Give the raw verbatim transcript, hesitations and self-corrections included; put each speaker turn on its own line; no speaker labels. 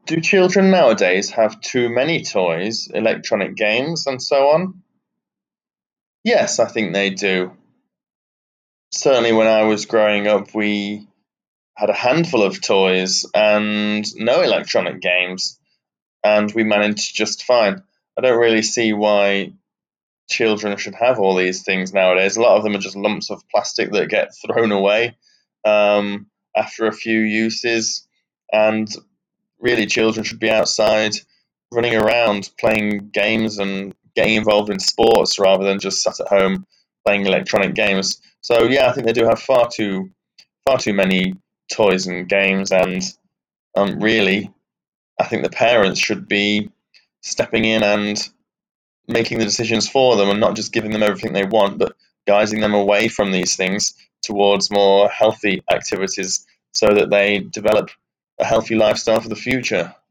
Do children nowadays have too many toys, electronic games, and so on? Yes, I think they do. Certainly, when I was growing up, we had a handful of toys and no electronic games, and we managed just fine. I don't really see why children should have all these things nowadays. A lot of them are just lumps of plastic that get thrown away um, after a few uses, and really, children should be outside running around playing games and getting involved in sports rather than just sat at home playing electronic games. So yeah, I think they do have far too far too many toys and games, and um, really, I think the parents should be stepping in and making the decisions for them, and not just giving them everything they want, but guiding them away from these things towards more healthy activities, so that they develop a healthy lifestyle for the future.